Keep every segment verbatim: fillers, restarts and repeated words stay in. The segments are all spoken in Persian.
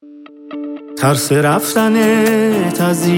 ترس رفتنت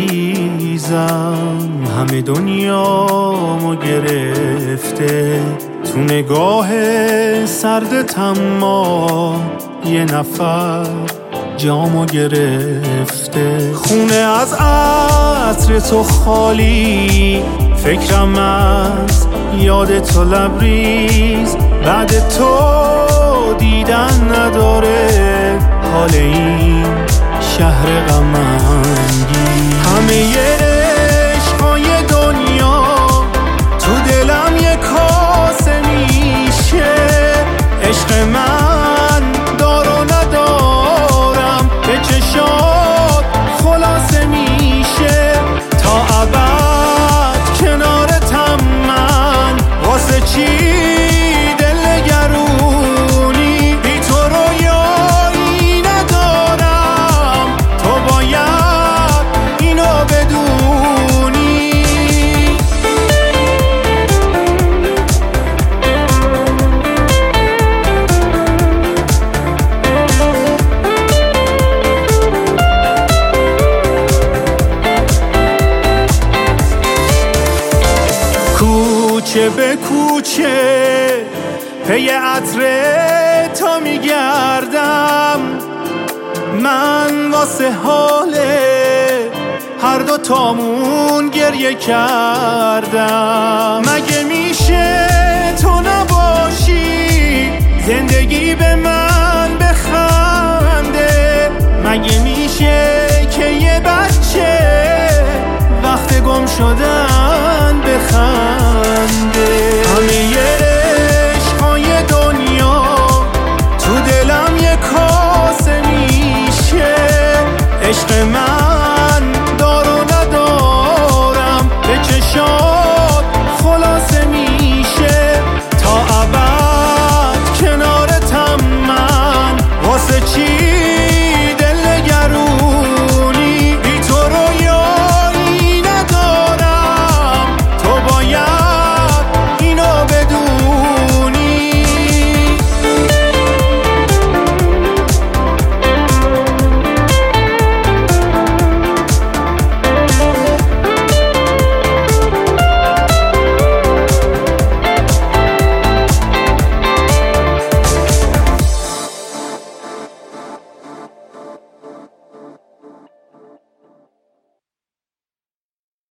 عزیزم همه دنیامو گرفته، تو نگاه سردت اما یه نفر جامو گرفته. خونه از عطر تو خالی، فکرم از یاد تو لبریز، بعد تو دیدن نداره حال این شهر غم‌انگیز. همه عشقای دنیا تو دلم یه کاسه میشه، عشق من دار و ندارم به چشات خلاصه میشه. تا ابد کنارتم من، واسه چی دل نگرونی؟ بی تو رویایی ندارم، تو باید اینو بدونی. کوچه به کوچه پی عطر تا میگردم، من واسه حاله هر دو تامون گریه کردم. مگه میشه تو نباشی زندگی به من بخنده؟ مگه میشه که یه بچه وقت گم شدن بخنده؟ همه عشقای دنیا تو دلم یه کاسه میشه، عشق من